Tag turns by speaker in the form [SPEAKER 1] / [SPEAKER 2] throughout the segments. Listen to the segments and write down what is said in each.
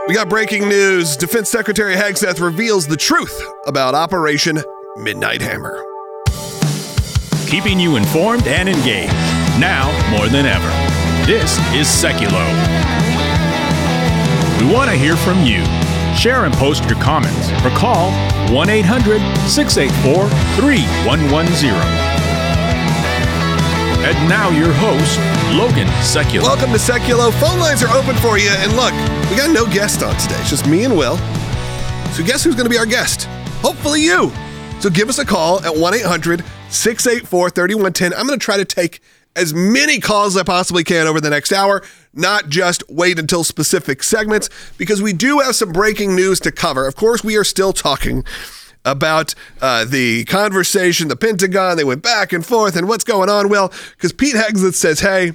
[SPEAKER 1] We got breaking news. Defense Secretary Hegseth reveals the truth about Operation Midnight Hammer.
[SPEAKER 2] Keeping you informed and engaged, now more than ever. This is Seculo. We want to hear from you. Share and post your comments or call 1-800-684-3110. And now your host, Logan Seculo.
[SPEAKER 1] Welcome to Seculo. Phone lines are open for you. And look, we got no guest on today. It's just me and Will. So guess who's going to be our guest? Hopefully you. So give us a call at 1-800-684-3110. I'm going to try to take as many calls as I possibly can over the next hour, not just wait until specific segments, because we do have some breaking news to cover. Of course, we are still talking about the conversation, the Pentagon. They went back and forth, and what's going on? Well, because Pete Hegseth says, hey,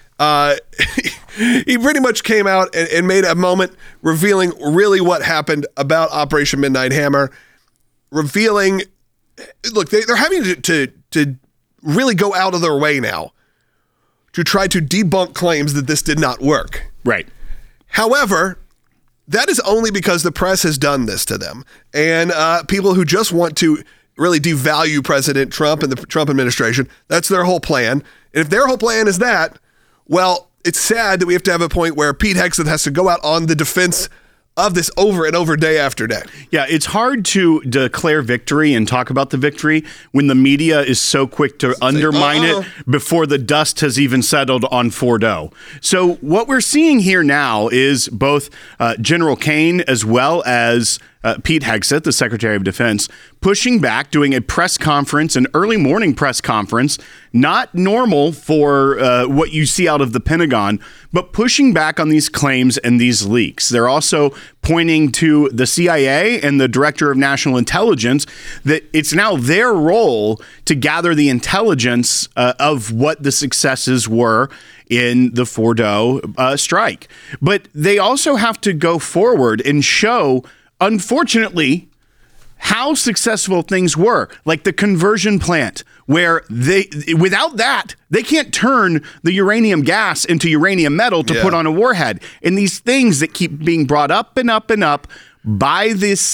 [SPEAKER 1] he pretty much came out and made a moment revealing really what happened about Operation Midnight Hammer, revealing, look, they're having to really go out of their way now to try to debunk claims that this did not work.
[SPEAKER 2] Right.
[SPEAKER 1] However, that is only because the press has done this to them. And people who just want to really devalue President Trump and the Trump administration, that's their whole plan. And if their whole plan is that, well, it's sad that we have to have a point where Pete Hegseth has to go out on the defense of this over and over day after day.
[SPEAKER 3] Yeah, it's hard to declare victory and talk about the victory when the media is so quick to undermine it before the dust has even settled on Fordo. So what we're seeing here now is both General Kane as well as Pete Hegseth, the Secretary of Defense, pushing back, doing a press conference, an early morning press conference, not normal for what you see out of the Pentagon, but pushing back on these claims and these leaks. They're also pointing to the CIA and the Director of National Intelligence that it's now their role to gather the intelligence of what the successes were in the Fordo strike. But they also have to go forward and show, unfortunately, how successful things were, like the conversion plant, where without that, they can't turn the uranium gas into uranium metal to put on a warhead. And these things that keep being brought up and up and up by this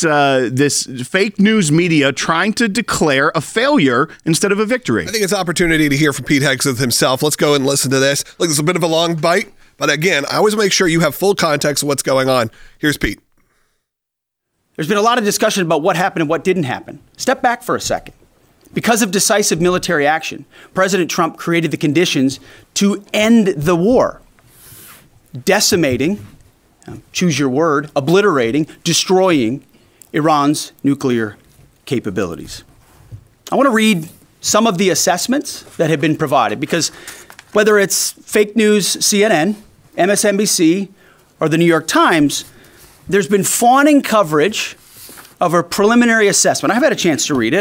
[SPEAKER 3] fake news media trying to declare a failure instead of a victory.
[SPEAKER 1] I think it's an opportunity to hear from Pete Hegseth himself. Let's go and listen to this. Look, it's a bit of a long bite, but again, I always make sure you have full context of what's going on. Here's Pete.
[SPEAKER 4] There's been a lot of discussion about what happened and what didn't happen. Step back for a second. Because of decisive military action, President Trump created the conditions to end the war, decimating, choose your word, obliterating, destroying Iran's nuclear capabilities. I want to read some of the assessments that have been provided, because whether it's fake news, CNN, MSNBC, or the New York Times, there's been fawning coverage of a preliminary assessment. I've had a chance to read it.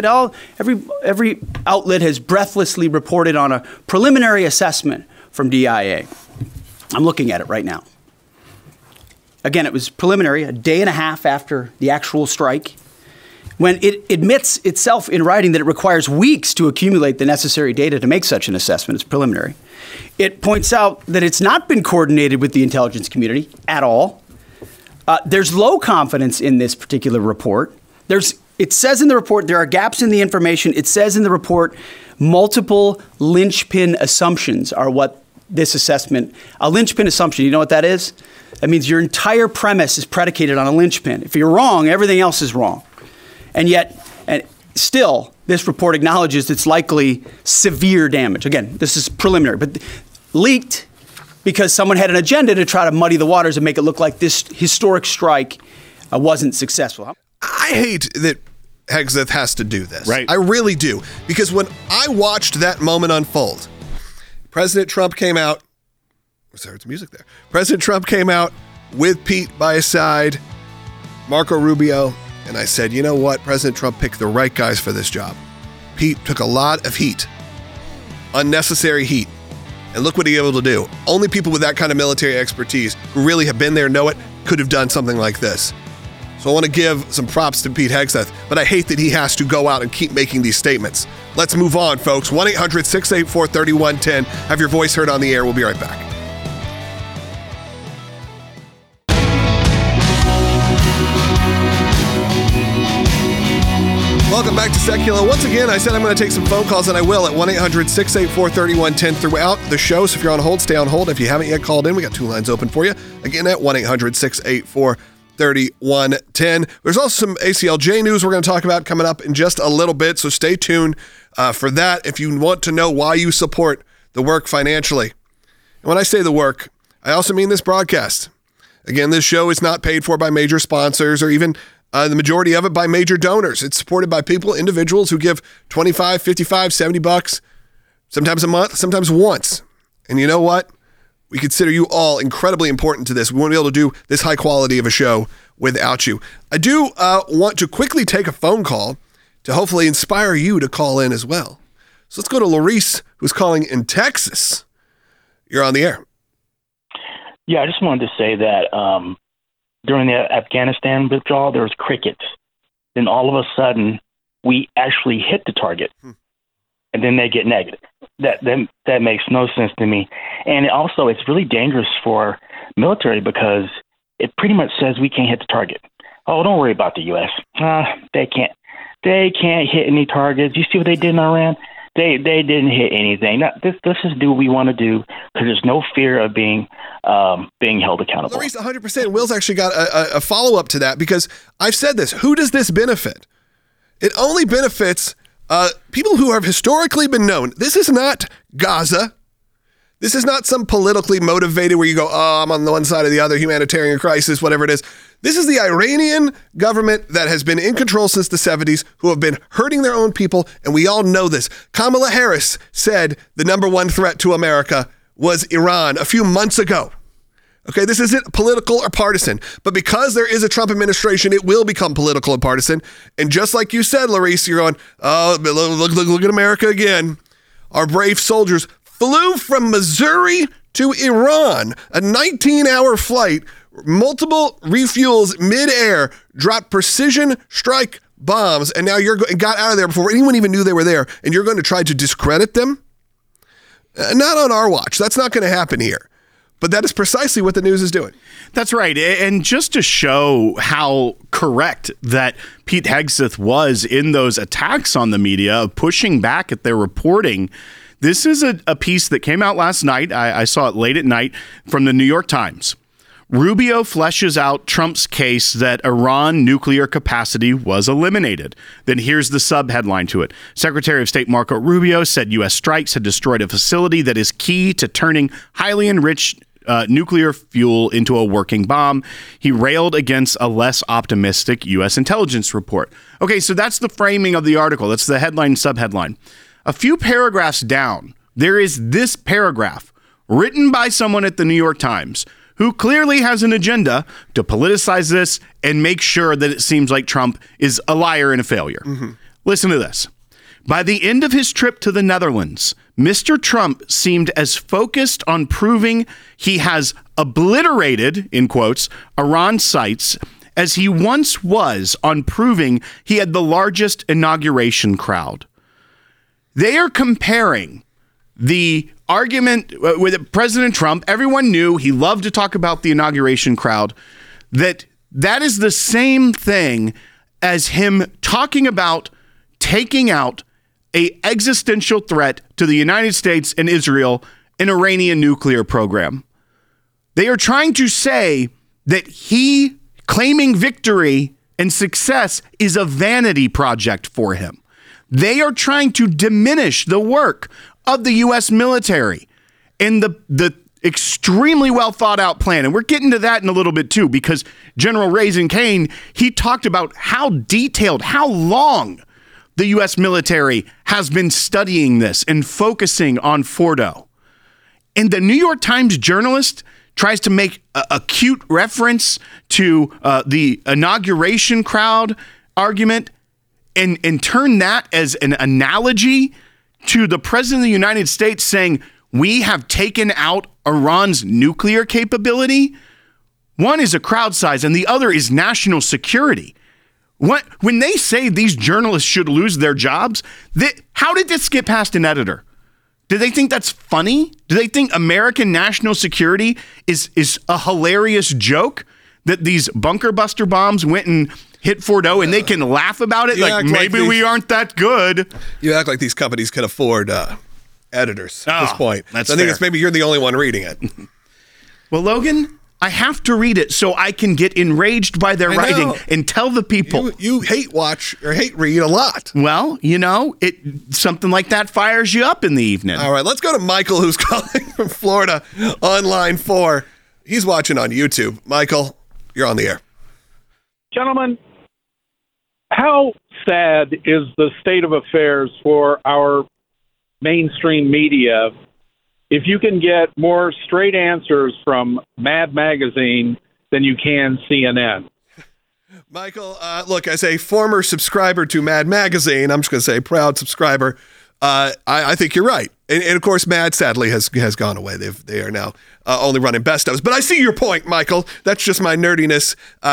[SPEAKER 4] Every outlet has breathlessly reported on a preliminary assessment from DIA. I'm looking at it right now. Again, it was preliminary, a day and a half after the actual strike, when it admits itself in writing that it requires weeks to accumulate the necessary data to make such an assessment. It's preliminary. It points out that it's not been coordinated with the intelligence community at all. There's low confidence in this particular report. It says in the report there are gaps in the information. It says in the report multiple linchpin assumptions are what this assessment, a linchpin assumption, you know what that is? That means your entire premise is predicated on a linchpin. If you're wrong, everything else is wrong. And yet, still, this report acknowledges it's likely severe damage. Again, this is preliminary, but leaked because someone had an agenda to try to muddy the waters and make it look like this historic strike wasn't successful.
[SPEAKER 1] I hate that Hegseth has to do this.
[SPEAKER 3] Right.
[SPEAKER 1] I really do. Because when I watched that moment unfold, President Trump came out. Sorry, it's music there. President Trump came out with Pete by his side, Marco Rubio, and I said, you know what? President Trump picked the right guys for this job. Pete took a lot of heat, unnecessary heat. And look what he was able to do. Only people with that kind of military expertise who really have been there, know it, could have done something like this. So I want to give some props to Pete Hegseth, but I hate that he has to go out and keep making these statements. Let's move on, folks. 1-800-684-3110. Have your voice heard on the air. We'll be right back. Welcome back to Secular. Once again, I said I'm going to take some phone calls, and I will at 1-800-684-3110 throughout the show. So if you're on hold, stay on hold. If you haven't yet called in, we got 2 lines open for you. Again, at 1-800-684-3110. There's also some ACLJ news we're going to talk about coming up in just a little bit, so stay tuned for that if you want to know why you support the work financially. And when I say the work, I also mean this broadcast. Again, this show is not paid for by major sponsors or even the majority of it by major donors. It's supported by people, individuals who give $25, $55, $70, sometimes a month, sometimes once. And you know what? We consider you all incredibly important to this. We won't be able to do this high quality of a show without you. I do want to quickly take a phone call to hopefully inspire you to call in as well. So let's go to Larice, who's calling in Texas. You're on the air.
[SPEAKER 5] Yeah, I just wanted to say that during the Afghanistan withdrawal, there was crickets. Then all of a sudden, we actually hit the target, and then they get negative. That makes no sense to me. And also, it's really dangerous for military because it pretty much says we can't hit the target. Oh, don't worry about the U.S. They can't hit any targets. You see what they did in Iran? They didn't hit anything. Let's just do what we want to do because there's no fear of being held accountable.
[SPEAKER 1] Larice, 100%. Will's actually got a follow-up to that because I've said this. Who does this benefit? It only benefits people who have historically been known. This is not Gaza. This is not some politically motivated where you go, oh, I'm on the one side or the other, humanitarian crisis, whatever it is. This is the Iranian government that has been in control since the 70s, who have been hurting their own people, and we all know this. Kamala Harris said the number one threat to America was Iran a few months ago. Okay, this isn't political or partisan, but because there is a Trump administration, it will become political and partisan. And just like you said, Larice, you're going, oh, look at America again. Our brave soldiers flew from Missouri to Iran, a 19-hour flight, multiple refuels midair, dropped precision strike bombs, and now got out of there before anyone even knew they were there, and you're going to try to discredit them? Not on our watch. That's not going to happen here. But that is precisely what the news is doing.
[SPEAKER 3] That's right. And just to show how correct that Pete Hegseth was in those attacks on the media, pushing back at their reporting, this is a piece that came out last night. I saw it late at night from the New York Times. Rubio fleshes out Trump's case that Iran nuclear capacity was eliminated. Then here's the subheadline to it. Secretary of State Marco Rubio said U.S. strikes had destroyed a facility that is key to turning highly enriched nuclear fuel into a working bomb. He railed against a less optimistic U.S. intelligence report. Okay, so that's the framing of the article. That's the headline, subheadline. A few paragraphs down, there is this paragraph written by someone at the New York Times who clearly has an agenda to politicize this and make sure that it seems like Trump is a liar and a failure. Mm-hmm. Listen to this. By the end of his trip to the Netherlands, Mr. Trump seemed as focused on proving he has obliterated, in quotes, Iran sites as he once was on proving he had the largest inauguration crowd. They are comparing the argument with President Trump. Everyone knew he loved to talk about the inauguration crowd. That is the same thing as him talking about taking out an existential threat to the United States and Israel, an Iranian nuclear program. They are trying to say that he claiming victory and success is a vanity project for him. They are trying to diminish the work of the U.S. military and the extremely well thought out plan. And we're getting to that in a little bit too, because General Raising Cane, he talked about how detailed, how long the U.S. military has been studying this and focusing on Fordo. And the New York Times journalist tries to make a cute reference to the inauguration crowd argument and turn that as an analogy to the president of the United States saying, we have taken out Iran's nuclear capability. One is a crowd size and the other is national security. When they say these journalists should lose their jobs, how did this get past an editor? Do they think that's funny? Do they think American national security is a hilarious joke? that these bunker buster bombs went and hit Fordo, and they can laugh about it? Like, maybe we aren't that good.
[SPEAKER 1] You act like these companies can afford editors at this point.
[SPEAKER 3] That's
[SPEAKER 1] so I think
[SPEAKER 3] fair.
[SPEAKER 1] it's maybe you're the only one reading it.
[SPEAKER 3] Well, Logan, I have to read it so I can get enraged by their writing and tell the people.
[SPEAKER 1] You hate watch or hate read a lot.
[SPEAKER 3] Well, something like that fires you up in the evening.
[SPEAKER 1] All right, let's go to Michael, who's calling from Florida on line 4. He's watching on YouTube. Michael, you're on the air.
[SPEAKER 6] Gentlemen, how sad is the state of affairs for our mainstream media if you can get more straight answers from Mad Magazine than you can CNN?
[SPEAKER 1] Michael, look, as a former subscriber to Mad Magazine, I'm just going to say proud subscriber, I think you're right. And of course, Mad sadly has gone away. They are now only running best ofs. But I see your point, Michael. That's just my nerdiness.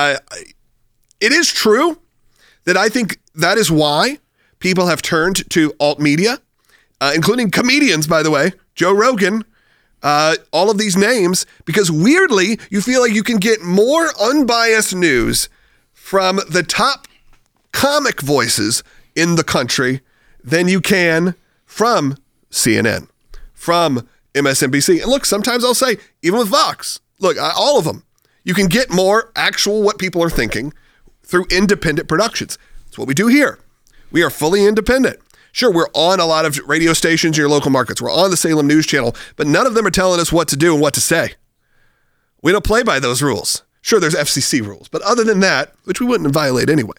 [SPEAKER 1] It is true that I think that is why people have turned to alt media, including comedians, by the way, Joe Rogan, all of these names, because weirdly, you feel like you can get more unbiased news from the top comic voices in the country than you can from CNN, from MSNBC. And look, sometimes I'll say, even with Vox, look, all of them, you can get more actual what people are thinking through independent productions. That's what we do here. We are fully independent. Sure, we're on a lot of radio stations in your local markets. We're on the Salem News Channel, but none of them are telling us what to do and what to say. We don't play by those rules. Sure, there's FCC rules, but other than that, which we wouldn't violate anyway.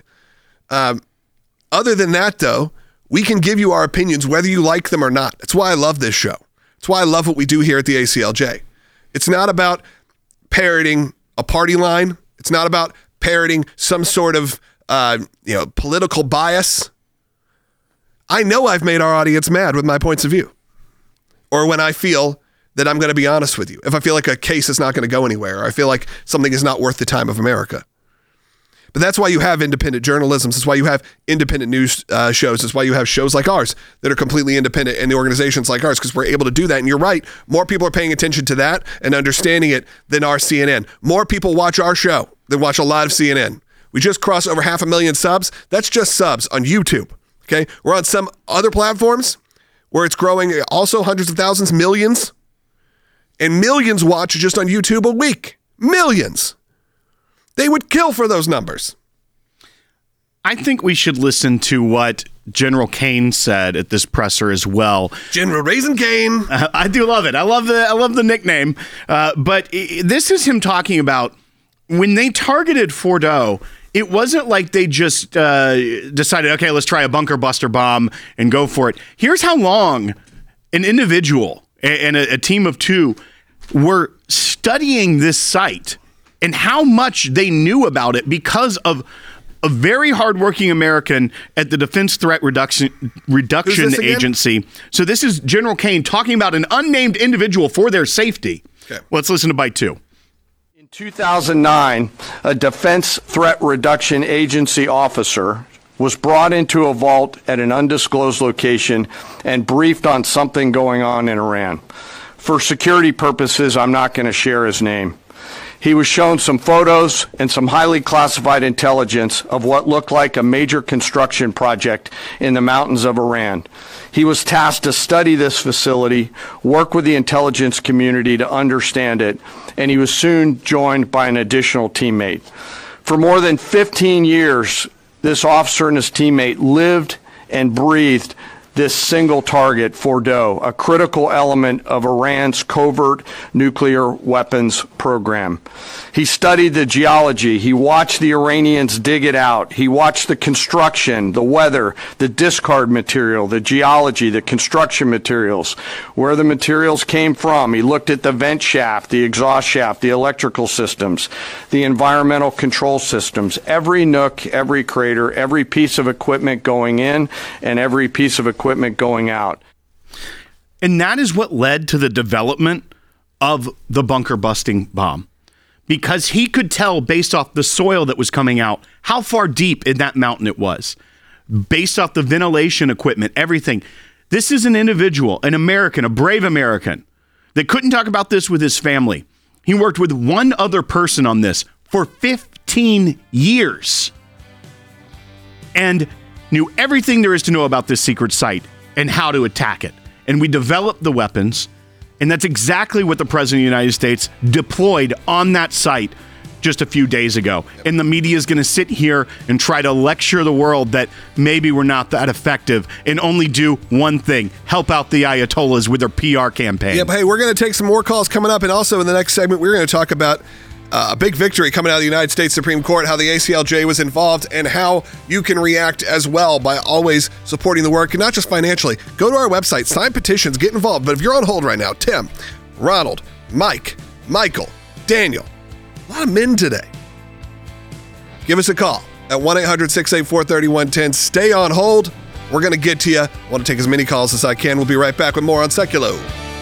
[SPEAKER 1] Other than that, though, we can give you our opinions whether you like them or not. That's why I love this show. That's why I love what we do here at the ACLJ. It's not about parroting a party line. It's not about parroting some sort of political bias. I know I've made our audience mad with my points of view, or when I feel that I'm going to be honest with you. If I feel like a case is not going to go anywhere, or I feel like something is not worth the time of America. But that's why you have independent journalism. That's why you have independent news shows. That's why you have shows like ours that are completely independent, and the organizations like ours, because we're able to do that. And you're right, more people are paying attention to that and understanding it than our CNN. More people watch our show than watch a lot of CNN. We just crossed over 500,000 subs. That's just subs on YouTube. Okay, we're on some other platforms where it's growing also hundreds of thousands, millions, and millions watch just on YouTube a week. Millions. They would kill for those numbers.
[SPEAKER 3] I think we should listen to what General Kane said at this presser as well.
[SPEAKER 1] General Raisin Kane.
[SPEAKER 3] I do love it. I love the nickname. But this is him talking about when they targeted Fordo. It wasn't like they just decided, okay, let's try a bunker buster bomb and go for it. Here's how long an individual and a team of 2 were studying this site and how much they knew about it because of a very hardworking American at the Defense Threat Reduction Agency. So this is General Kane talking about an unnamed individual for their safety. Okay. Let's listen to bite 2.
[SPEAKER 7] In 2009, a Defense Threat Reduction Agency officer was brought into a vault at an undisclosed location and briefed on something going on in Iran. For security purposes, I'm not going to share his name. He was shown some photos and some highly classified intelligence of what looked like a major construction project in the mountains of Iran. He was tasked to study this facility, work with the intelligence community to understand it, and he was soon joined by an additional teammate. For more than 15 years, this officer and his teammate lived and breathed this single target, Fordo, a critical element of Iran's covert nuclear weapons program. He studied the geology. He watched the Iranians dig it out. He watched the construction, the weather, the discard material, the geology, the construction materials, where the materials came from. He looked at the vent shaft, the exhaust shaft, the electrical systems, the environmental control systems, every nook, every crater, every piece of equipment going in and every piece of equipment going out.
[SPEAKER 3] And that is what led to the development of the bunker busting bomb. Because he could tell based off the soil that was coming out how far deep in that mountain it was. Based off the ventilation equipment, everything. This is an individual, an American, a brave American that couldn't talk about this with his family. He worked with one other person on this for 15 years and knew everything there is to know about this secret site and how to attack it. And we developed the weapons, and that's exactly what the President of the United States deployed on that site just a few days ago. And the media is going to sit here and try to lecture the world that maybe we're not that effective and only do one thing: help out the Ayatollahs with their PR campaign.
[SPEAKER 1] Yep. Hey, we're going to take some more calls coming up. And also in the next segment, we're going to talk about a big victory coming out of the United States Supreme Court, how the ACLJ was involved, and how you can react as well by always supporting the work, and not just financially. Go to our website, sign petitions, get involved. But if you're on hold right now, Tim, Ronald, Mike, Michael, Daniel, a lot of men today. Give us a call at 1-800-684-3110. Stay on hold. We're going to get to you. I want to take as many calls as I can. We'll be right back with more on Seculo.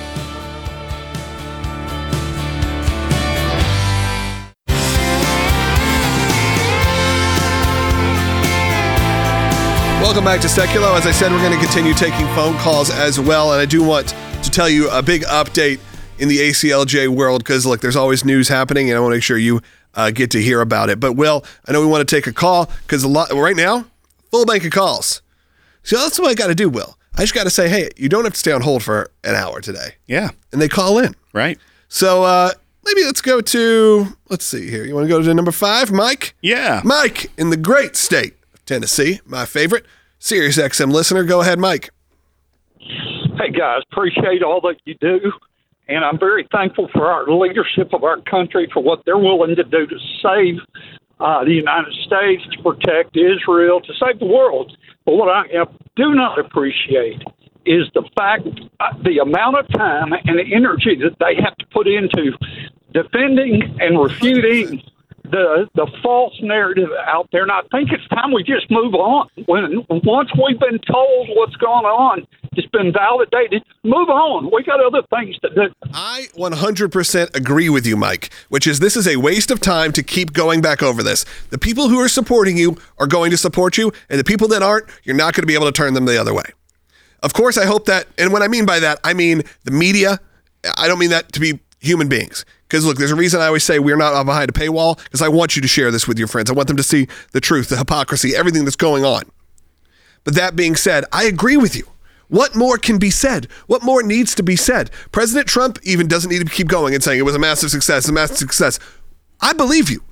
[SPEAKER 1] Welcome back to Seculo. As I said, we're going to continue taking phone calls as well. And I do want to tell you a big update in the ACLJ world, because, look, there's always news happening, and I want to make sure you get to hear about it. But, Will, I know we want to take a call, because right now, full bank of calls. So that's what I got to do, Will. I just got to say, hey, you don't have to stay on hold for an hour today.
[SPEAKER 3] Yeah.
[SPEAKER 1] And they call in.
[SPEAKER 3] Right.
[SPEAKER 1] So maybe let's go to, let's see here. You want to go to number 5, Mike?
[SPEAKER 3] Yeah.
[SPEAKER 1] Mike in the great state of Tennessee, my favorite Sirius XM listener. Go ahead, Mike.
[SPEAKER 8] Hey, guys, appreciate all that you do. And I'm very thankful for our leadership of our country for what they're willing to do to save the United States, to protect Israel, to save the world. But what I do not appreciate is the fact, the amount of time and the energy that they have to put into defending and refuting the false narrative out there. And I think it's time we just move on. Once we've been told what's going on, it's been validated, move on. We got other things to do.
[SPEAKER 1] I 100% agree with you, Mike, which is this is a waste of time to keep going back over this. The people who are supporting you are going to support you, and the people that aren't, you're not going to be able to turn them the other way. Of course, I hope that, and what I mean by that, I mean the media. I don't mean that to be human beings. Because, look, there's a reason I always say we're not behind a paywall, because I want you to share this with your friends. I want them to see the truth, the hypocrisy, everything that's going on. But that being said, I agree with you. What more can be said? What more needs to be said? President Trump even doesn't need to keep going and saying it was a massive success, a massive success. I believe you.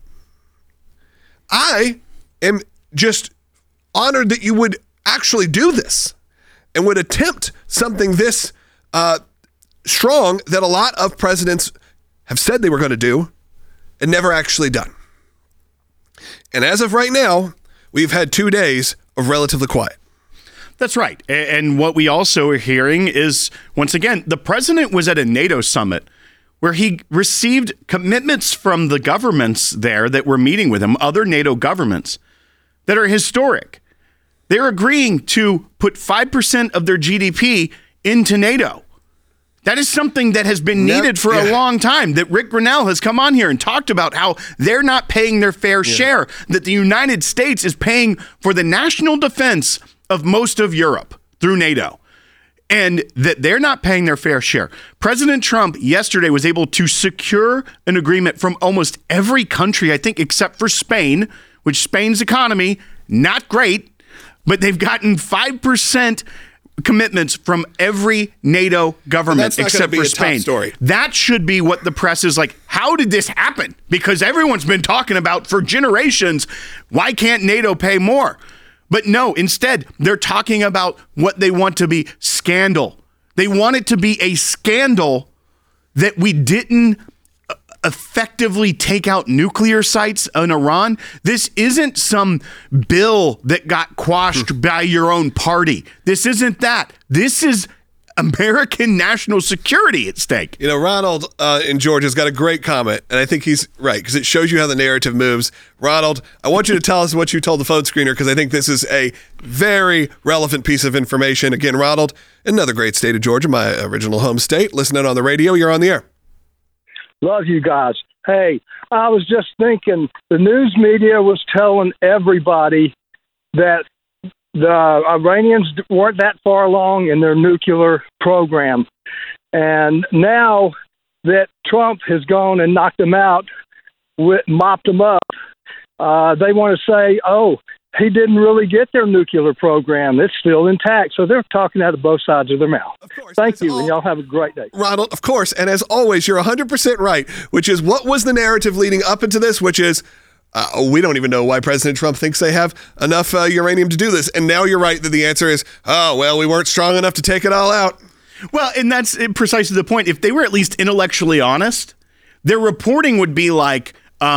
[SPEAKER 1] I am just honored that you would actually do this and would attempt something this strong that a lot of presidents have said they were going to do and never actually done. And as of right now, we've had 2 days of relatively quiet.
[SPEAKER 3] That's right. And what we also are hearing is, once again, the president was at a NATO summit where he received commitments from the governments there that were meeting with him, other NATO governments, that are historic. They're agreeing to put 5% of their GDP into NATO. That is something that has been needed for a long time, that Rick Grinnell has come on here and talked about how they're not paying their fair share, that the United States is paying for the national defense of most of Europe through NATO, and that they're not paying their fair share. President Trump yesterday was able to secure an agreement from almost every country, I think, except for Spain, which Spain's economy, not great, but they've gotten 5% commitments from every NATO government except for Spain. That should be what the press is like. How did this happen? Because everyone's been talking about for generations, why can't NATO pay more? But no, instead, they're talking about what they want to be scandal. They want it to be a scandal that we didn't effectively take out nuclear sites in Iran. This isn't some bill that got quashed by your own party. This isn't that. This is American national security at stake.
[SPEAKER 1] You know, Ronald in Georgia's got a great comment, and I think he's right, because it shows you how the narrative moves. Ronald, I want you to tell us what you told the phone screener, because I think this is a very relevant piece of information. Again, Ronald, another great state of Georgia, my original home state, listening on the radio. You're on the air.
[SPEAKER 9] Love you guys. Hey, I was just thinking the news media was telling everybody that the Iranians weren't that far along in their nuclear program. And now that Trump has gone and knocked them out, mopped them up. They want to say, oh, he didn't really get their nuclear program. It's still intact. So they're talking out of both sides of their mouth.
[SPEAKER 1] Of course,
[SPEAKER 9] Thank you, and y'all have a great day.
[SPEAKER 1] Ronald, of course. And as always, you're 100% right, which is what was the narrative leading up into this, which is we don't even know why President Trump thinks they have enough uranium to do this. And now you're right that the answer is, oh, well, we weren't strong enough to take it all out.
[SPEAKER 3] Well, and that's precisely the point. If they were at least intellectually honest, their reporting would be like,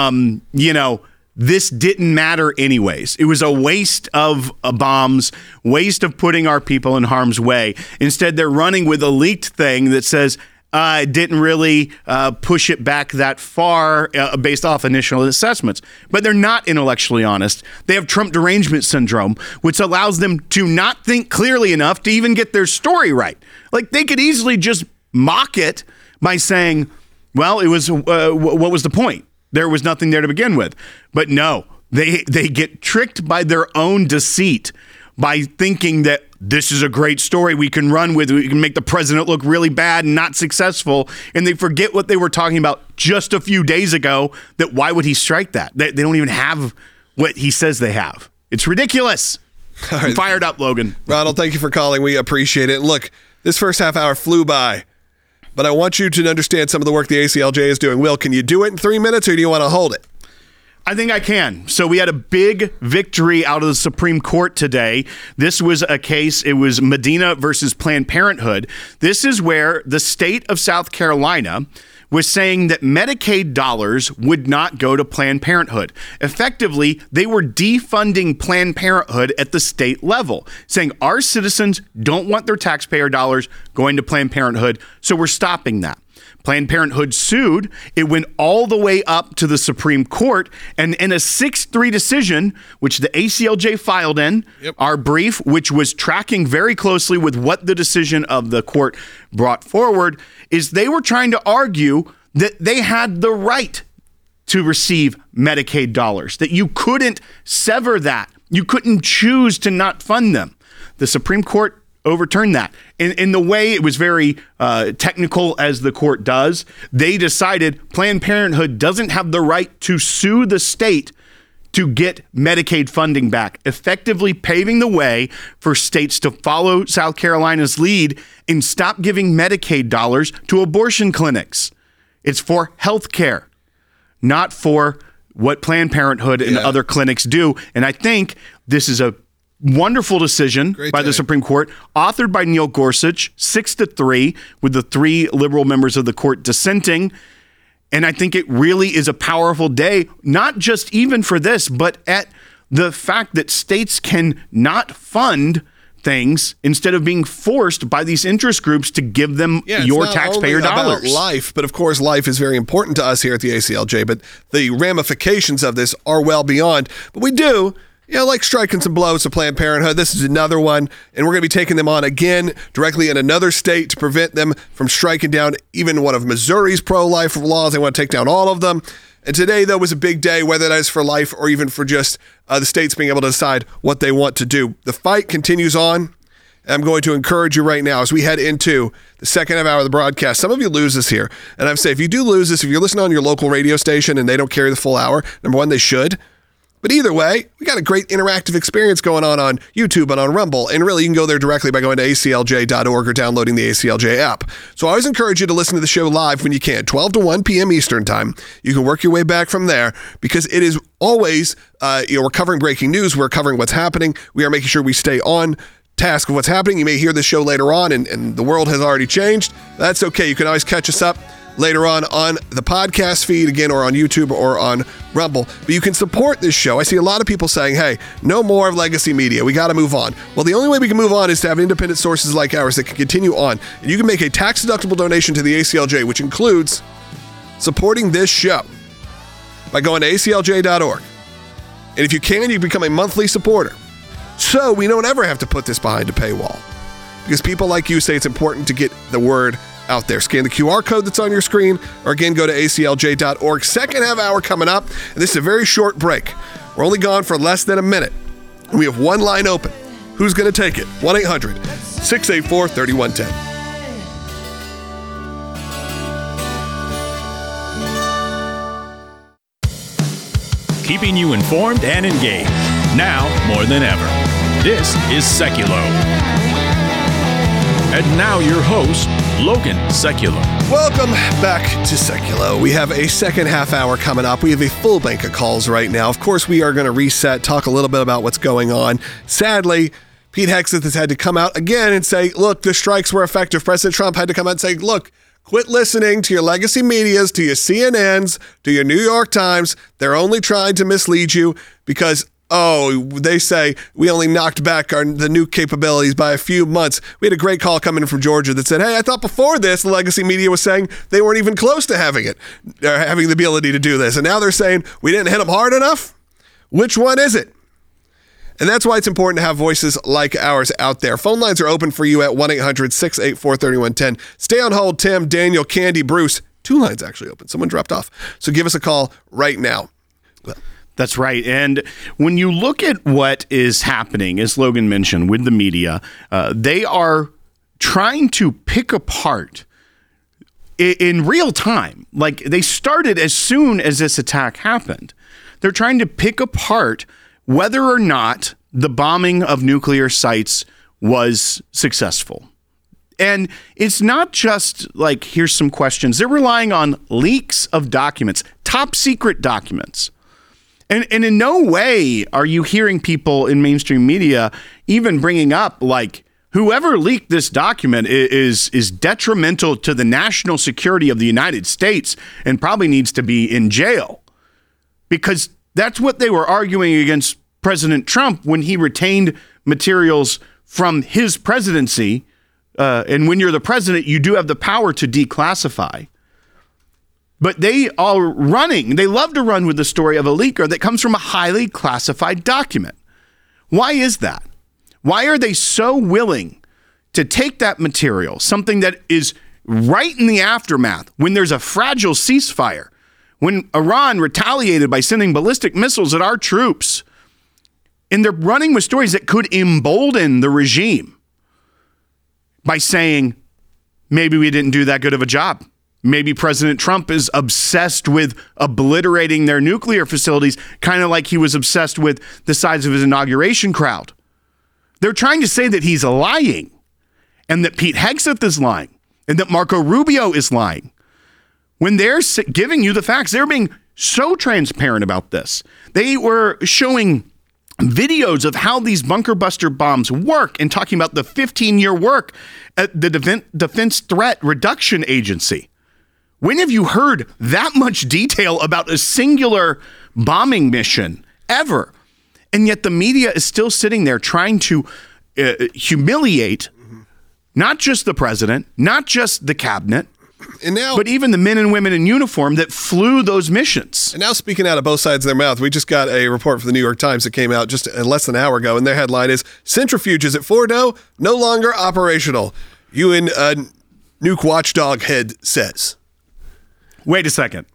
[SPEAKER 3] this didn't matter anyways. It was a waste of bombs, waste of putting our people in harm's way. Instead, they're running with a leaked thing that says, didn't really push it back that far based off initial assessments. But they're not intellectually honest. They have Trump derangement syndrome, which allows them to not think clearly enough to even get their story right. Like, they could easily just mock it by saying, well, it was what was the point? There was nothing there to begin with. But no, they get tricked by their own deceit by thinking that this is a great story we can run with. We can make the president look really bad and not successful. And they forget what they were talking about just a few days ago, that why would he strike that? They don't even have what he says they have. It's ridiculous.
[SPEAKER 1] All right.
[SPEAKER 3] I'm fired up, Logan.
[SPEAKER 1] Ronald, thank you for calling. We appreciate it. Look, this first half hour flew by, but I want you to understand some of the work the ACLJ is doing. Will, can you do it in 3 minutes, or do you want to hold it?
[SPEAKER 3] I think I can. So we had a big victory out of the Supreme Court today. This was a case, it was Medina versus Planned Parenthood. This is where the state of South Carolina was saying that Medicaid dollars would not go to Planned Parenthood. Effectively, they were defunding Planned Parenthood at the state level, saying our citizens don't want their taxpayer dollars going to Planned Parenthood, so we're stopping that. Planned Parenthood sued. It went all the way up to the Supreme Court, and in a 6-3 decision, which the ACLJ filed in, our brief, which was tracking very closely with what the decision of the court brought forward, is they were trying to argue that they had the right to receive Medicaid dollars, that you couldn't sever that. You couldn't choose to not fund them. The Supreme Court overturned that. In the way it was very technical, as the court does, they decided Planned Parenthood doesn't have the right to sue the state to get Medicaid funding back, effectively paving the way for states to follow South Carolina's lead and stop giving Medicaid dollars to abortion clinics. It's for health care, not for what Planned Parenthood and other clinics do. And I think this is a wonderful decision by the Supreme Court, authored by Neil Gorsuch, 6-3, with the 3 liberal members of the court dissenting. And I think it really is a powerful day, not just even for this, but at the fact that states can not fund things instead of being forced by these interest groups to give them your taxpayer dollars.
[SPEAKER 1] About life, but of course, life is very important to us here at the ACLJ, but the ramifications of this are well beyond. But we do, like striking some blows to Planned Parenthood. This is another one, and we're going to be taking them on again directly in another state to prevent them from striking down even one of Missouri's pro-life laws. They want to take down all of them. And today, though, was a big day, whether that is for life or even for just the states being able to decide what they want to do. The fight continues on. I'm going to encourage you right now as we head into the second half hour of the broadcast. Some of you lose this here. And I'm saying, if you do lose this, if you're listening on your local radio station and they don't carry the full hour, number one, they should. But either way, we got a great interactive experience going on YouTube and on Rumble. And really, you can go there directly by going to aclj.org or downloading the ACLJ app. So I always encourage you to listen to the show live when you can, 12 to 1 p.m. Eastern time. You can work your way back from there because it is always, we're covering breaking news. We're covering what's happening. We are making sure we stay on task of what's happening. You may hear this show later on and the world has already changed. That's okay. You can always catch us up later on the podcast feed, again, or on YouTube or on Rumble. But you can support this show. I see a lot of people saying, hey, no more of legacy media. We got to move on. Well, the only way we can move on is to have independent sources like ours that can continue on. And you can make a tax-deductible donation to the ACLJ, which includes supporting this show by going to aclj.org. And if you can, you become a monthly supporter. So we don't ever have to put this behind a paywall. Because people like you say it's important to get the word out there. Scan the QR code that's on your screen, or again, go to aclj.org. Second half hour coming up, and this is a very short break. We're only gone for less than a minute. We have one line open. Who's going to take it? 1-800-684-3110.
[SPEAKER 2] keeping you informed and engaged. Now more than ever. This is Seculo. And now your host, Logan Seculo.
[SPEAKER 1] Welcome back to Seculo. We have a second half hour coming up. We have a full bank of calls right now. Of course, we are going to reset, talk a little bit about what's going on. Sadly, Pete Hegseth has had to come out again and say, look, the strikes were effective. President Trump had to come out and say, look, quit listening to your legacy medias, to your CNNs, to your New York Times. They're only trying to mislead you because, they say we only knocked back the nuke capabilities by a few months. We had a great call coming in from Georgia that said, hey, I thought before this, the legacy media was saying they weren't even close to having it, or having the ability to do this. And now they're saying we didn't hit them hard enough. Which one is it? And that's why it's important to have voices like ours out there. Phone lines are open for you at 1-800-684-3110. Stay on hold, Tim, Daniel, Candy, Bruce. 2 lines actually open. Someone dropped off. So give us a call right now. Well,
[SPEAKER 3] that's right. And when you look at what is happening, as Logan mentioned, with the media, they are trying to pick apart in real time. Like they started as soon as this attack happened. They're trying to pick apart whether or not the bombing of nuclear sites was successful. And it's not just like, here's some questions. They're relying on leaks of documents, top secret documents. And in no way are you hearing people in mainstream media even bringing up like whoever leaked this document is detrimental to the national security of the United States and probably needs to be in jail. Because that's what they were arguing against President Trump when he retained materials from his presidency. And when you're the president, you do have the power to declassify. But they love to run with the story of a leaker that comes from a highly classified document. Why is that? Why are they so willing to take that material, something that is right in the aftermath, when there's a fragile ceasefire, when Iran retaliated by sending ballistic missiles at our troops, and they're running with stories that could embolden the regime by saying, maybe we didn't do that good of a job. Maybe President Trump is obsessed with obliterating their nuclear facilities, kind of like he was obsessed with the size of his inauguration crowd. They're trying to say that he's lying and that Pete Hegseth is lying and that Marco Rubio is lying. When they're giving you the facts, they're being so transparent about this. They were showing videos of how these bunker buster bombs work and talking about the 15-year work at the Defense Threat Reduction Agency. When have you heard that much detail about a singular bombing mission ever? And yet the media is still sitting there trying to humiliate not just the president, not just the cabinet, but even the men and women in uniform that flew those missions.
[SPEAKER 1] And now, speaking out of both sides of their mouth, we just got a report from the New York Times that came out just less than an hour ago, and their headline is, Centrifuges at Fordo no longer operational. UN nuke watchdog head says.
[SPEAKER 3] Wait a second.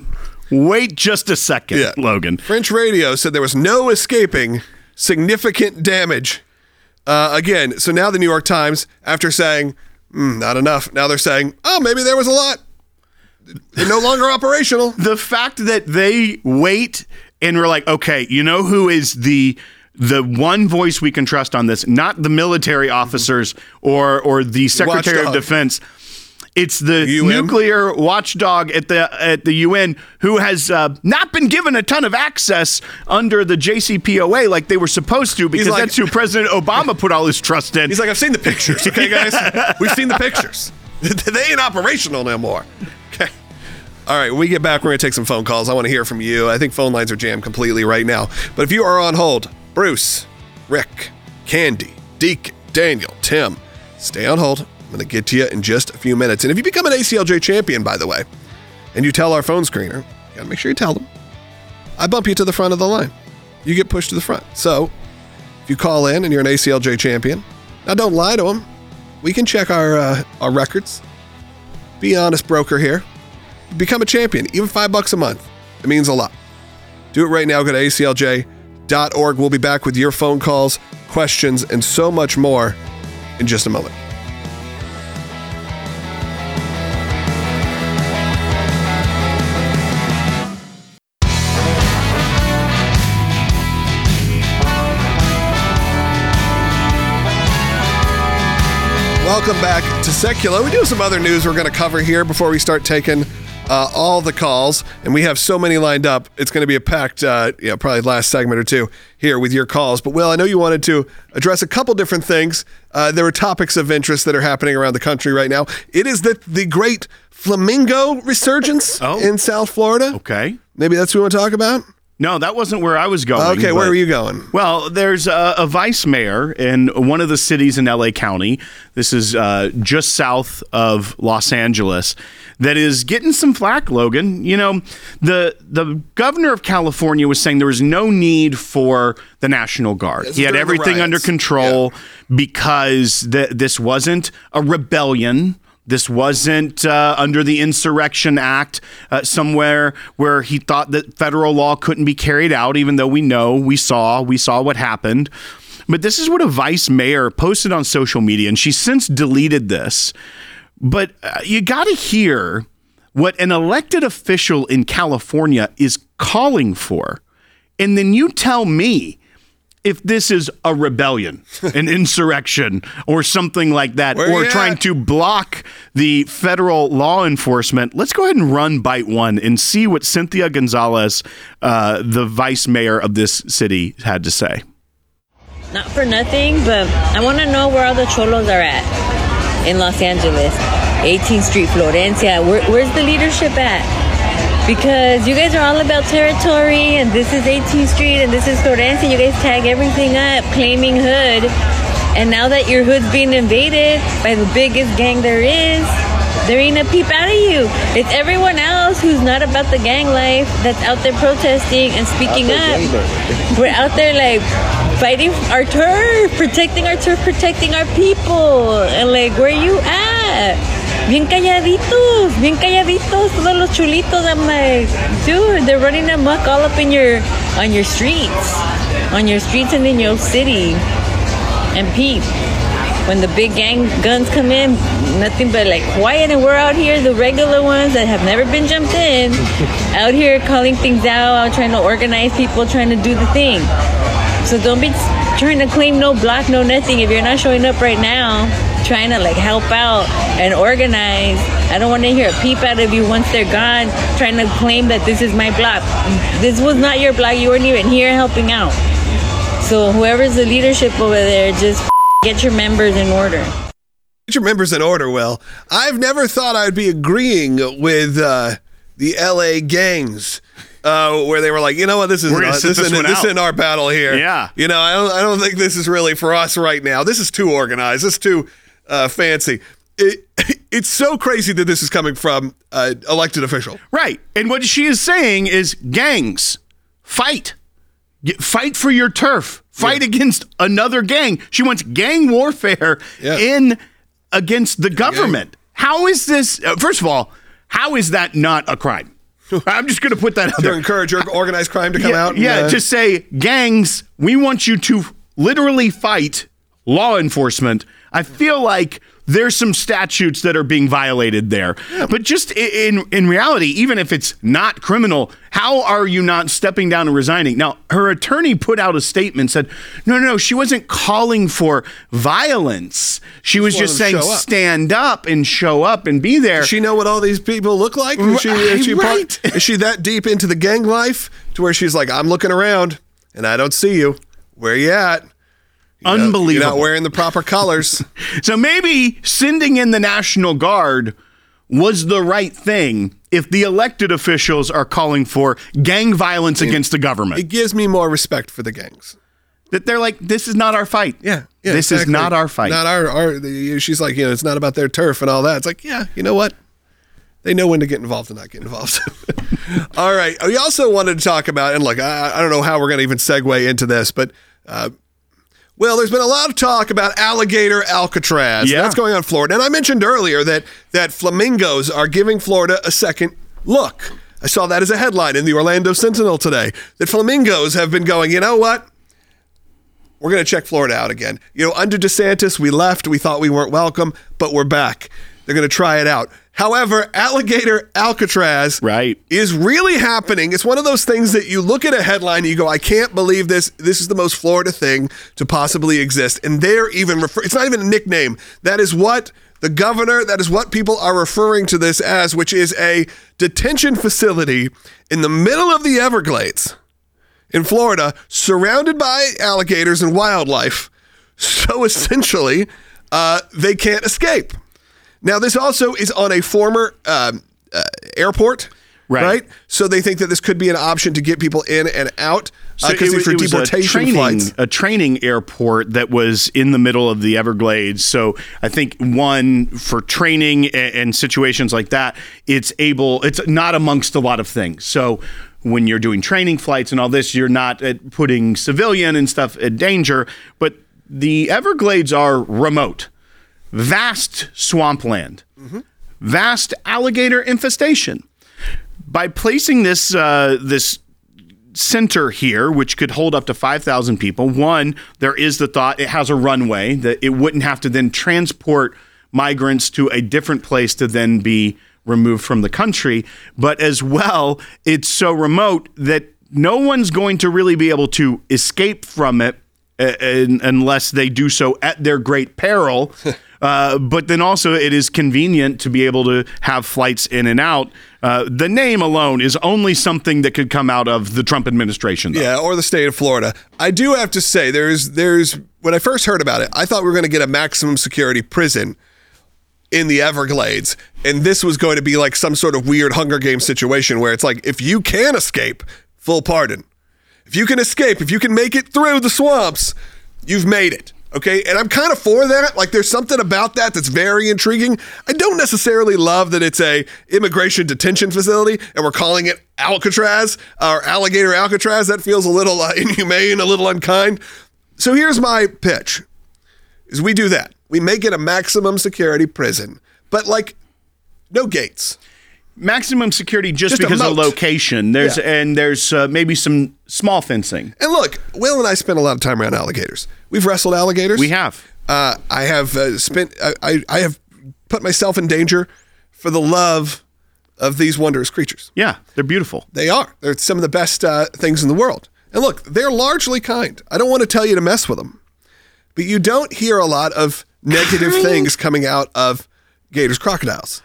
[SPEAKER 3] Wait just a second, Logan.
[SPEAKER 1] French radio said there was no escaping significant damage. Again, so now the New York Times, after saying, not enough, now they're saying, maybe there was a lot. They're no longer operational.
[SPEAKER 3] The fact that they wait and we're like, okay, you know who is the one voice we can trust on this? Not the military officers or the Secretary of Defense. It's the nuclear watchdog at the UN who has not been given a ton of access under the JCPOA like they were supposed to, because that's who President Obama put all his trust in.
[SPEAKER 1] He's like, I've seen the pictures, okay, guys? We've seen the pictures. They ain't operational no more. Okay. All right, when we get back, we're going to take some phone calls. I want to hear from you. I think phone lines are jammed completely right now. But if you are on hold, Bruce, Rick, Candy, Deacon, Daniel, Tim, stay on hold. I'm going to get to you in just a few minutes. And if you become an ACLJ champion, by the way, and you tell our phone screener, you got to make sure you tell them, I bump you to the front of the line. You get pushed to the front. So if you call in and you're an ACLJ champion, now don't lie to them. We can check our records. Be an honest broker here. Become a champion, even $5 a month. It means a lot. Do it right now. Go to aclj.org. We'll be back with your phone calls, questions, and so much more in just a moment. Welcome back to Secular. We do have some other news we're going to cover here before we start taking all the calls, and we have so many lined up. It's going to be a packed, probably last segment or two here with your calls. But, Will, I know you wanted to address a couple different things. There are topics of interest that are happening around the country right now. It is the great flamingo resurgence in South Florida.
[SPEAKER 3] Okay.
[SPEAKER 1] Maybe that's what we want to talk about?
[SPEAKER 3] No, that wasn't where I was going.
[SPEAKER 1] Okay, where were you going?
[SPEAKER 3] Well, there's a vice mayor in one of the cities in LA County. This is just south of Los Angeles. That is getting some flack, Logan. You know, the governor of California was saying there was no need for the National Guard. He had everything under control because this wasn't a rebellion. This wasn't under the Insurrection Act somewhere where he thought that federal law couldn't be carried out, even though we saw what happened. But this is what a vice mayor posted on social media, and she's since deleted this. But you got to hear what an elected official in California is calling for. And then you tell me if this is a rebellion, an insurrection, or something like that, or trying to block the federal law enforcement. Let's go ahead and run Bite One and see what Cynthia Gonzalez, the vice mayor of this city, had to say.
[SPEAKER 10] Not for nothing, but I want to know where all the cholos are at in Los Angeles. 18th Street, Florencia. Where's the leadership at? Because you guys are all about territory, and this is 18th Street, and this is Florencia. You guys tag everything up, claiming hood. And now that your hood's being invaded by the biggest gang there is, there ain't a peep out of you. It's everyone else who's not about the gang life that's out there protesting and speaking up. We're out there like fighting our turf, protecting our people. And like, where you at? Bien calladitos, todos los chulitos. I'm like, dude, they're running amok all up on your streets and in your city. And peep, when the big gang guns come in, nothing but like quiet, and we're out here, the regular ones that have never been jumped in, out here calling things out, trying to organize people, trying to do the thing. So don't be trying to claim no block, no nothing. If you're not showing up right now, trying to like help out and organize, I don't want to hear a peep out of you once they're gone, trying to claim that this is my block. This was not your block. You weren't even here helping out. So whoever's the leadership over there, just get your members in order.
[SPEAKER 1] Get your members in order, Will. I've never thought I'd be agreeing with the LA gangs. Where they were like, you know what, this isn't our battle here.
[SPEAKER 3] Yeah.
[SPEAKER 1] You know, I don't think this is really for us right now. This is too organized. This is too fancy. It's so crazy that this is coming from an elected official.
[SPEAKER 3] Right. And what she is saying is, gangs, fight. Fight for your turf. Fight against another gang. She wants gang warfare against the government. How is this? First of all, how is that not a crime? I'm just going to put that out there.
[SPEAKER 1] To encourage organized crime to come out?
[SPEAKER 3] To say, gangs, we want you to literally fight law enforcement. I feel like there's some statutes that are being violated there. Yeah. But just in reality, even if it's not criminal, how are you not stepping down and resigning? Now, her attorney put out a statement, said, no, she wasn't calling for violence. She was just saying stand up and show up and be there.
[SPEAKER 1] Does she know what all these people look like? Is she that deep into the gang life to where she's like, I'm looking around and I don't see you. Where you at?
[SPEAKER 3] Unbelievable.
[SPEAKER 1] You're not wearing the proper colors.
[SPEAKER 3] So maybe sending in the National Guard was the right thing if the elected officials are calling for gang violence against the government.
[SPEAKER 1] It gives me more respect for the gangs.
[SPEAKER 3] That they're like, this is not our fight.
[SPEAKER 1] Yeah
[SPEAKER 3] this is not our fight.
[SPEAKER 1] Not our. She's like, it's not about their turf and all that. It's like, yeah, you know what? They know when to get involved and not get involved. All right. We also wanted to talk about, and look, I don't know how we're going to even segue into this, but well, there's been a lot of talk about alligator Alcatraz.
[SPEAKER 3] Yeah.
[SPEAKER 1] That's going on in Florida. And I mentioned earlier that flamingos are giving Florida a second look. I saw that as a headline in the Orlando Sentinel today, that flamingos have been going, you know what? We're going to check Florida out again. Under DeSantis, we left. We thought we weren't welcome, but we're back. They're going to try it out. However, alligator Alcatraz is really happening. It's one of those things that you look at a headline and you go, I can't believe this. This is the most Florida thing to possibly exist. And they're even it's not even a nickname. That is what the governor, that is what people are referring to this as, which is a detention facility in the middle of the Everglades in Florida, surrounded by alligators and wildlife. So essentially, they can't escape. Now, this also is on a former airport, right? So they think that this could be an option to get people in and out because these are deportation flights.
[SPEAKER 3] A training airport that was in the middle of the Everglades. So I think for training and situations like that, it's not amongst a lot of things. So when you're doing training flights and all this, you're not putting civilian and stuff at danger, but the Everglades are remote. Vast swampland, vast alligator infestation. By placing this center here, which could hold up to 5,000 people, one, there is the thought it has a runway that it wouldn't have to then transport migrants to a different place to then be removed from the country. But as well, it's so remote that no one's going to really be able to escape from it unless they do so at their great peril. But then also it is convenient to be able to have flights in and out. The name alone is only something that could come out of the Trump administration, though.
[SPEAKER 1] Yeah, or the state of Florida. I do have to say, there's when I first heard about it, I thought we were going to get a maximum security prison in the Everglades, and this was going to be like some sort of weird Hunger Games situation where it's like, if you can escape, full pardon. If you can escape, if you can make it through the swamps, you've made it. Okay, and I'm kind of for that. Like, there's something about that that's very intriguing. I don't necessarily love that it's a immigration detention facility and we're calling it Alcatraz or alligator Alcatraz. That feels a little inhumane, a little unkind. So here's my pitch: is we do that. We make it a maximum security prison, but like no gates.
[SPEAKER 3] Maximum security just because of location. There's maybe some small fencing.
[SPEAKER 1] And look, Will and I spent a lot of time around alligators. We've wrestled alligators.
[SPEAKER 3] We have.
[SPEAKER 1] I have I have put myself in danger for the love of these wondrous creatures.
[SPEAKER 3] Yeah, they're beautiful.
[SPEAKER 1] They are. They're some of the best things in the world. And look, they're largely kind. I don't want to tell you to mess with them, but you don't hear a lot of negative things coming out of gators, crocodiles.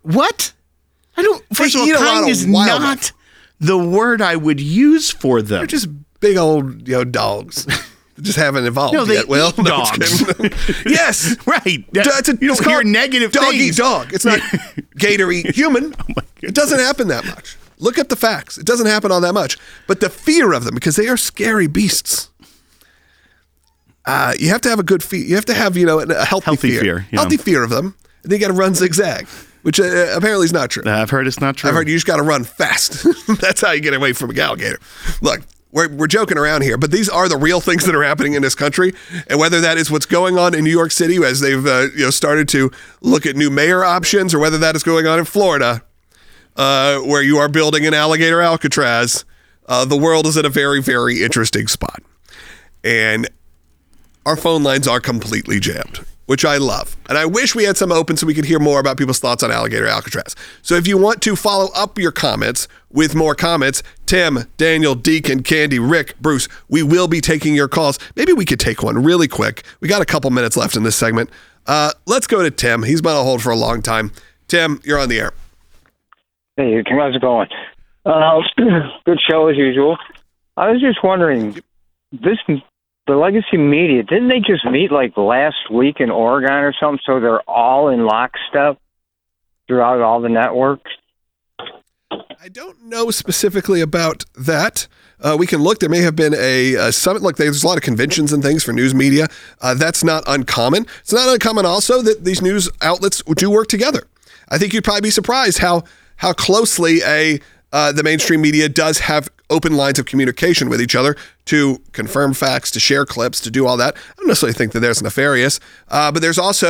[SPEAKER 3] First of all, kind is not the word I would use for them.
[SPEAKER 1] They're just big old dogs. They just haven't evolved yet. Well,
[SPEAKER 3] dogs.
[SPEAKER 1] Yes,
[SPEAKER 3] right.
[SPEAKER 1] You don't hear negative dog things. Eat dog. It's not gator eat human. It doesn't happen that much. Look up the facts. It doesn't happen all that much. But the fear of them, because they are scary beasts. You have to have a good fear. You have to have a healthy fear. Healthy fear of them. And then you got to run zigzag. Which apparently is not true.
[SPEAKER 3] I've heard it's not true.
[SPEAKER 1] I've heard you just got to run fast. That's how you get away from a alligator. Look, we're joking around here, but these are the real things that are happening in this country. And whether that is what's going on in New York City as they've started to look at new mayor options, or whether that is going on in Florida, where you are building an alligator Alcatraz, the world is at a very, very interesting spot. And our phone lines are completely jammed, which I love. And I wish we had some open so we could hear more about people's thoughts on alligator Alcatraz. So if you want to follow up your comments with more comments, Tim, Daniel, Deacon, Candy, Rick, Bruce, we will be taking your calls. Maybe we could take one really quick. We got a couple minutes left in this segment. Let's go to Tim. He's been on hold for a long time. Tim, you're on the air.
[SPEAKER 11] Hey, how's it going? Good show as usual. I was just wondering, the legacy media, didn't they just meet like last week in Oregon or something? So they're all in lockstep throughout all the networks?
[SPEAKER 1] I don't know specifically about that. We can look. There may have been a summit. Look, there's a lot of conventions and things for news media. That's not uncommon. It's not uncommon also that these news outlets do work together. I think you'd probably be surprised how closely the mainstream media does have open lines of communication with each other to confirm facts, to share clips, to do all that. I don't necessarily think that there's nefarious, but there's also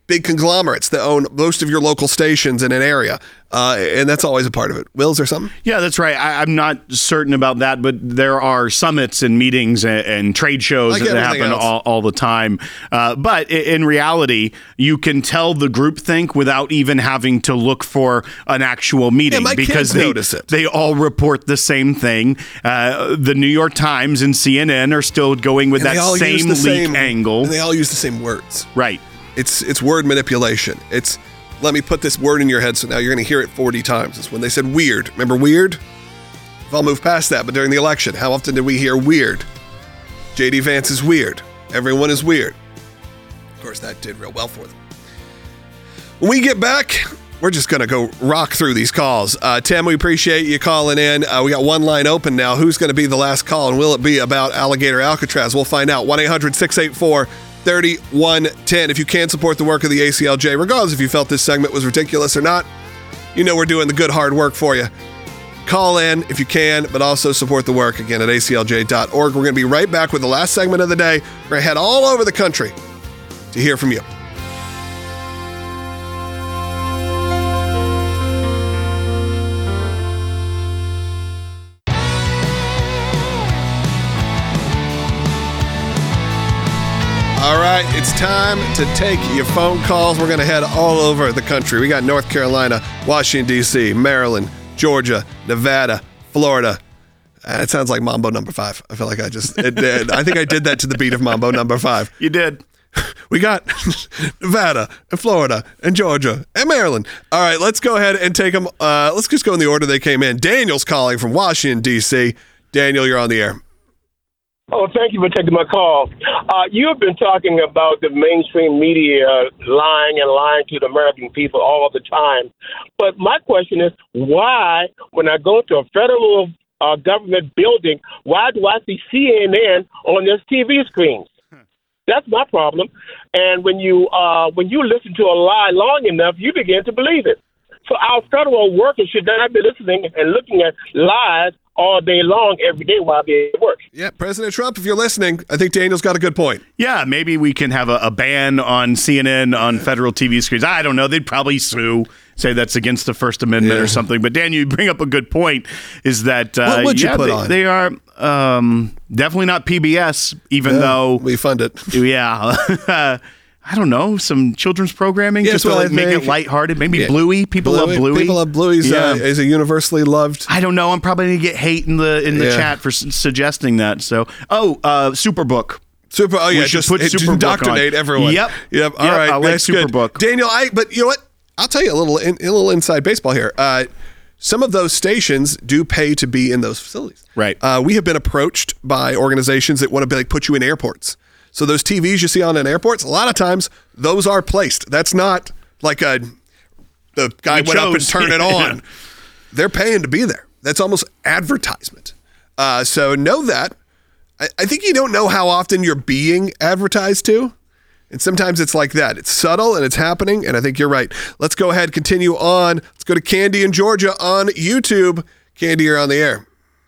[SPEAKER 1] big conglomerates that own most of your local stations in an area. And that's always a part of it. Will, is there something?
[SPEAKER 3] Yeah, that's right. I'm not certain about that, but there are summits and meetings and trade shows that happen all the time. But in reality, you can tell the groupthink without even having to look for an actual meeting because they all report the same thing. The New York Times and CNN are still going with that same leak angle.
[SPEAKER 1] And they all use the same words.
[SPEAKER 3] Right.
[SPEAKER 1] It's word manipulation. It's let me put this word in your head so now you're going to hear it 40 times. It's when they said weird. Remember weird? We've all moved past that, but during the election, how often did we hear weird? J.D. Vance is weird. Everyone is weird. Of course, that did real well for them. When we get back, we're just going to go rock through these calls. Tim, we appreciate you calling in. We got one line open now. Who's going to be the last call, and will it be about Alligator Alcatraz? We'll find out. 1-800-684-3110. If you can support the work of the ACLJ, regardless if you felt this segment was ridiculous or not, you know we're doing the good hard work for you. Call in if you can, but also support the work again at aclj.org. We're going to be right back with the last segment of the day. We're going to head all over the country to hear from you. All right, it's time to take your phone calls. We're going to head all over the country. We got North Carolina, Washington, D.C., Maryland, Georgia, Nevada, Florida. It sounds like Mambo number 5. I feel like I think I did that to the beat of Mambo number 5.
[SPEAKER 3] You did.
[SPEAKER 1] We got Nevada and Florida and Georgia and Maryland. All right, let's go ahead and take them. Let's just go in the order they came in. Daniel's calling from Washington, D.C. Daniel, you're on the air.
[SPEAKER 12] Oh, thank you for taking my call. You have been talking about the mainstream media lying to the American people all the time. But my question is, why, when I go to a federal government building, why do I see CNN on this TV screens? That's my problem. And when you listen to a lie long enough, you begin to believe it. So our federal workers should not be listening and looking at lies all day long, every day while they work.
[SPEAKER 1] Yeah, President Trump, if you're listening, I think Daniel's got a good point.
[SPEAKER 3] Yeah, maybe we can have a ban on CNN on federal TV screens. I don't know. They'd probably sue, say that's against the First Amendment or something. But Daniel, you bring up a good point, is that
[SPEAKER 1] what would you put on?
[SPEAKER 3] They are definitely not PBS, even though
[SPEAKER 1] we fund it.
[SPEAKER 3] Yeah. I don't know, some children's programming just to make it lighthearted. Maybe Bluey. People love Bluey.
[SPEAKER 1] People love Bluey. Is a universally loved.
[SPEAKER 3] I don't know. I'm probably going to get hate in the chat for suggesting that. So, Superbook.
[SPEAKER 1] We should put Superbook indoctrinate on. Everyone.
[SPEAKER 3] Yep.
[SPEAKER 1] All right.
[SPEAKER 3] I like Superbook.
[SPEAKER 1] Daniel, but you know what? I'll tell you a little inside baseball here. Some of those stations do pay to be in those facilities.
[SPEAKER 3] Right.
[SPEAKER 1] We have been approached by organizations that want to put you in airports. So those TVs you see on in airports, a lot of times those are placed. That's not like the guy went up and turned it on. They're paying to be there. That's almost advertisement. So know that. I think you don't know how often you're being advertised to. And sometimes it's like that. It's subtle and it's happening. And I think you're right. Let's go ahead, continue on. Let's go to Candy in Georgia on YouTube. Candy, you're on the air.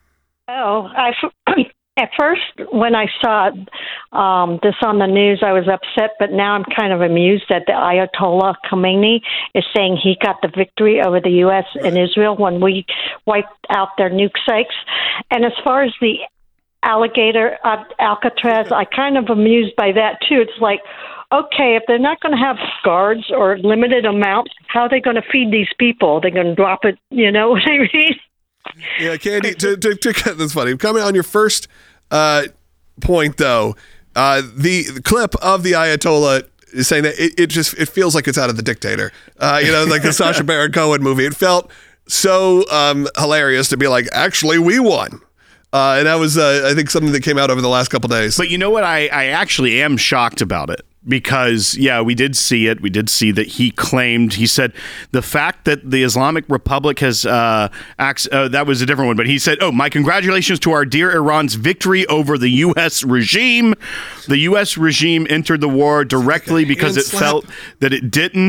[SPEAKER 13] At first, when I saw this on the news, I was upset, but now I'm kind of amused that the Ayatollah Khamenei is saying he got the victory over the U.S. and Israel when we wiped out their nuke sites. And as far as the alligator Alcatraz, I kind of amused by that, too. It's like, okay, if they're not going to have guards or limited amounts, how are they going to feed these people? They're going to drop it, you know what I mean?
[SPEAKER 1] Yeah, Candy, that's funny. Coming on your first point, though, the clip of the Ayatollah is saying that it feels like it's out of The Dictator. Like the Sacha Baron Cohen movie. It felt so hilarious to be like, actually, we won. And that was, I think, something that came out over the last couple days.
[SPEAKER 3] But you know what? I actually am shocked about it. Because, we did see it. We did see that he said the fact that the Islamic Republic has, that was a different one, but he said, my congratulations to our dear Iran's victory over the U.S. regime. The U.S. regime entered the war directly because it felt that it didn't.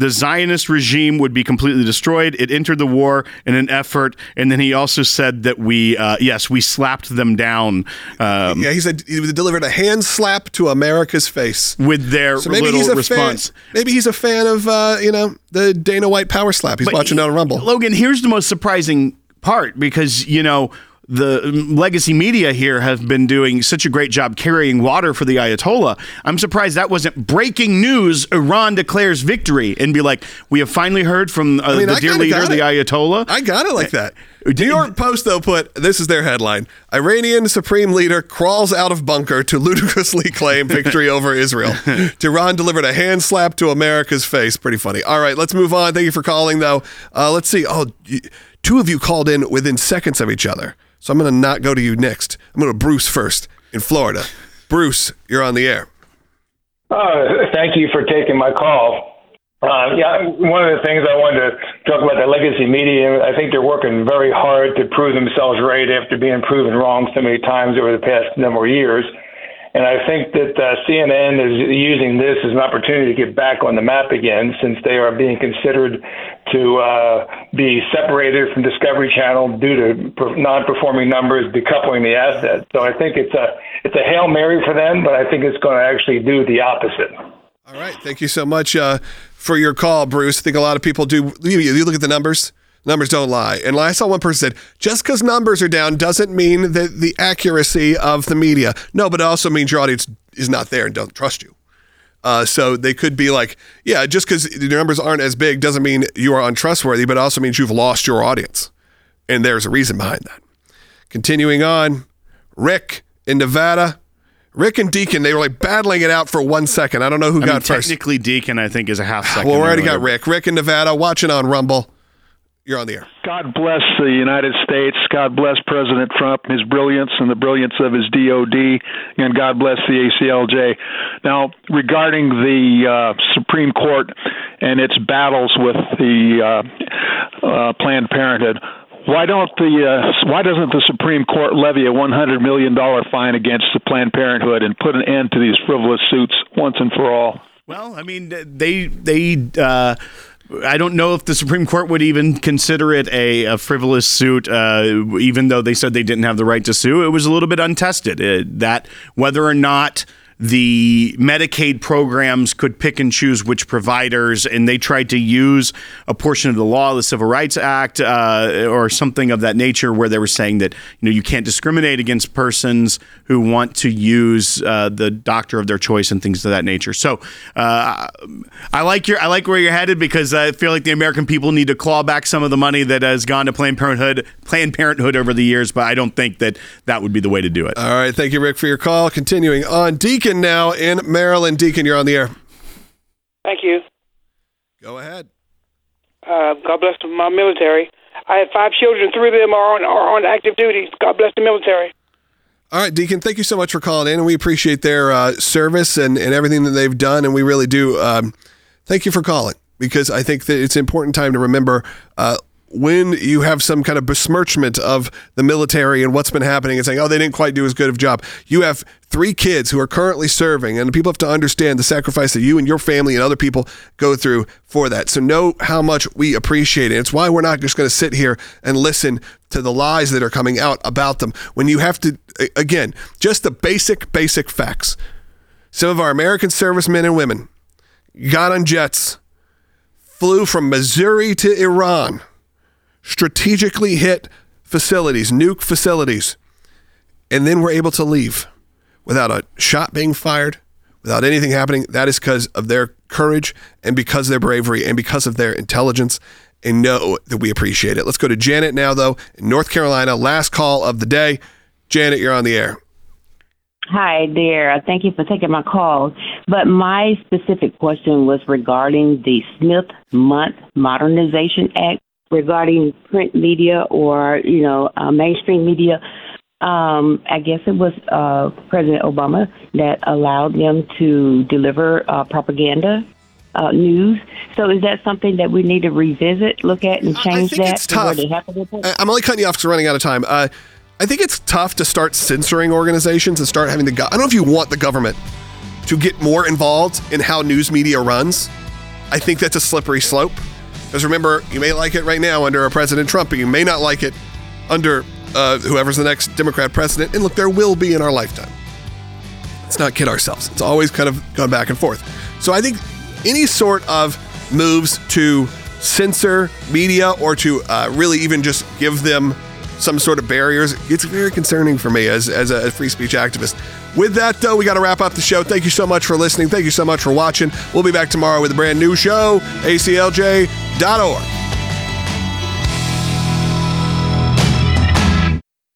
[SPEAKER 3] the Zionist regime would be completely destroyed. It entered the war in an effort, and then he also said that we slapped them down.
[SPEAKER 1] He said he delivered a hand slap to America's face
[SPEAKER 3] with their little response.
[SPEAKER 1] Maybe he's a fan of the Dana White power slap. He's watching it on Rumble.
[SPEAKER 3] Logan, here's the most surprising part, because the legacy media here have been doing such a great job carrying water for the Ayatollah. I'm surprised that wasn't breaking news. Iran declares victory and be like, we have finally heard from the dear leader, the Ayatollah.
[SPEAKER 1] I got it like that. New York Post, though, this is their headline: Iranian supreme leader crawls out of bunker to ludicrously claim victory over Israel. Tehran delivered a hand slap to America's face. Pretty funny. All right, let's move on. Thank you for calling, though. Let's see. Two of you called in within seconds of each other. So I'm going to not go to you next. I'm going to Bruce first in Florida. Bruce, you're on the air.
[SPEAKER 14] Thank you for taking my call. One of the things I wanted to talk about the legacy media, I think they're working very hard to prove themselves right after being proven wrong so many times over the past number of years. And I think that CNN is using this as an opportunity to get back on the map again, since they are being considered to be separated from Discovery Channel due to non-performing numbers, decoupling the assets. So I think it's a Hail Mary for them, but I think it's going to actually do the opposite.
[SPEAKER 1] All right. Thank you so much for your call, Bruce. I think a lot of people do. You look at the numbers. Numbers don't lie. And I saw one person said, just because numbers are down doesn't mean that the accuracy of the media. No, but it also means your audience is not there and don't trust you. So they could be like, just because your numbers aren't as big doesn't mean you are untrustworthy, but it also means you've lost your audience. And there's a reason behind that. Continuing on, Rick in Nevada. Rick and Deacon, they were like battling it out for 1 second. I don't know who got first.
[SPEAKER 3] Technically, Deacon, I think, is a half second.
[SPEAKER 1] Well, we already got Rick. Rick in Nevada, watching on Rumble. You're on the air.
[SPEAKER 9] God bless the United States. God bless President Trump, his brilliance and the brilliance of his DOD, and God bless the ACLJ. Now, regarding the Supreme Court and its battles with the Planned Parenthood, why doesn't the Supreme Court levy a $100 million fine against the Planned Parenthood and put an end to these frivolous suits once and for all?
[SPEAKER 3] Well, I mean, I don't know if the Supreme Court would even consider it a frivolous suit, even though they said they didn't have the right to sue. It was a little bit untested, that whether or not the Medicaid programs could pick and choose which providers, and they tried to use a portion of the law, the Civil Rights Act, or something of that nature, where they were saying that you can't discriminate against persons who want to use the doctor of their choice and things of that nature. So I like where you're headed, because I feel like the American people need to claw back some of the money that has gone to Planned Parenthood over the years, but I don't think that would be the way to do it.
[SPEAKER 1] All right, thank you, Rick, for your call. Continuing on, Deacon now in Maryland. Deacon, you're on the air.
[SPEAKER 15] Thank you.
[SPEAKER 1] Go ahead.
[SPEAKER 15] God bless my military. I have 5 children. 3 of them are on active duty. God bless the military.
[SPEAKER 1] All right, Deacon, thank you so much for calling in, and we appreciate their service and everything that they've done, and we really do. Thank you for calling, because I think that it's an important time to remember when you have some kind of besmirchment of the military and what's been happening and saying, they didn't quite do as good of a job. You have 3 kids who are currently serving, and people have to understand the sacrifice that you and your family and other people go through for that. So know how much we appreciate it. It's why we're not just going to sit here and listen to the lies that are coming out about them. When you have to, again, just the basic facts. Some of our American servicemen and women got on jets, flew from Missouri to Iran, strategically hit facilities, nuke facilities, and then were able to leave without a shot being fired, without anything happening. That is because of their courage and because of their bravery and because of their intelligence, and know that we appreciate it. Let's go to Janet now, though, in North Carolina. Last call of the day. Janet, you're on the air.
[SPEAKER 16] Hi, dear. Thank you for taking my call. But my specific question was regarding the Smith-Mundt Modernization Act, regarding print media or, mainstream media. I guess it was President Obama that allowed them to deliver propaganda news. So is that something that we need to revisit, look at, and change that?
[SPEAKER 1] It's tough. I'm only cutting you off because we're running out of time. I think it's tough to start censoring organizations and start having I don't know if you want the government to get more involved in how news media runs. I think that's a slippery slope. Because remember, you may like it right now under President Trump, but you may not like it under whoever's the next Democrat president. And look, there will be in our lifetime. Let's not kid ourselves. It's always kind of gone back and forth. So I think any sort of moves to censor media or to really even just give them some sort of barriers, it's very concerning for me as a free speech activist. With that, though, we got to wrap up the show. Thank you so much for listening. Thank you so much for watching. We'll be back tomorrow with a brand new show, aclj.org.